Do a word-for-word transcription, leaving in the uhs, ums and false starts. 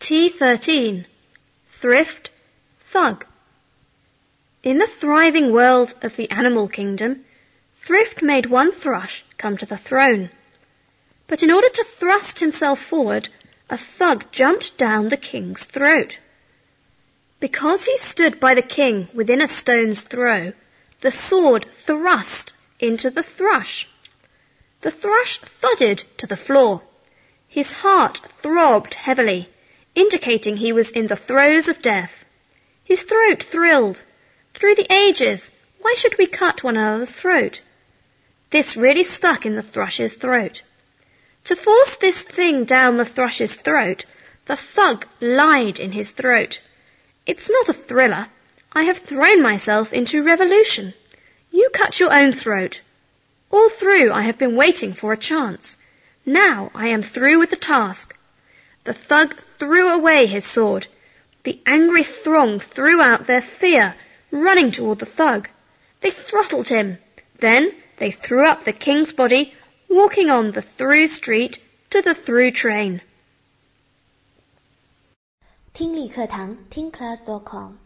T thirteen. Thrift, Thug. In the thriving world of the animal kingdom, Thrift made one thrush come to the throne. But in order to thrust himself forward, a thug jumped down the king's throat. Because he stood by the king within a stone's throw, the sword thrust into the thrush. The thrush thudded to the floor. His heart throbbed heavily, indicating he was in the throes of death. His throat thrilled. Through the ages, why should we cut one another's throat? This really stuck in the thrush's throat. To force this thing down the thrush's throat, the thug lied in his throat. It's not a thriller. I have thrown myself into revolution. You cut your own throat. All through I have been waiting for a chance. Now I am through with the task. The thug threw away his sword. The angry throng threw out their fear, running toward the thug. They throttled him. Then they threw up the king's body, walking on the through street to the through train. 听力课堂听 class dot com